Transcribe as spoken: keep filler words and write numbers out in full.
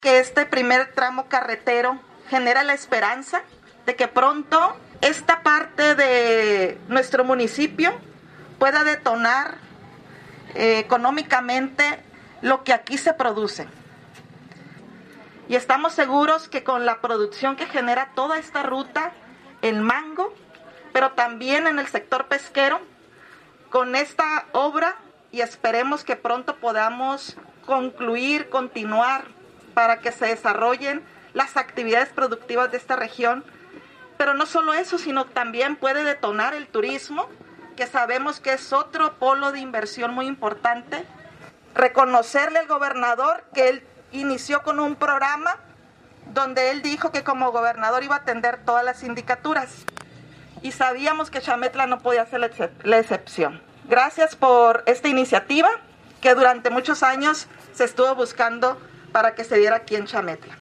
que este primer tramo carretero genera la esperanza de que pronto esta parte de nuestro municipio pueda detonar eh, económicamente lo que aquí se produce. Y estamos seguros que con la producción que genera toda esta ruta, el mango, pero también en el sector pesquero, con esta obra, y esperemos que pronto podamos concluir, continuar, para que se desarrollen las actividades productivas de esta región. Pero no solo eso, sino también puede detonar el turismo, que sabemos que es otro polo de inversión muy importante. Reconocerle al gobernador que él inició con un programa donde él dijo que como gobernador iba a atender todas las sindicaturas. Y sabíamos que Chametla no podía ser la, excep- la excepción. Gracias por esta iniciativa que durante muchos años se estuvo buscando para que se diera aquí en Chametla.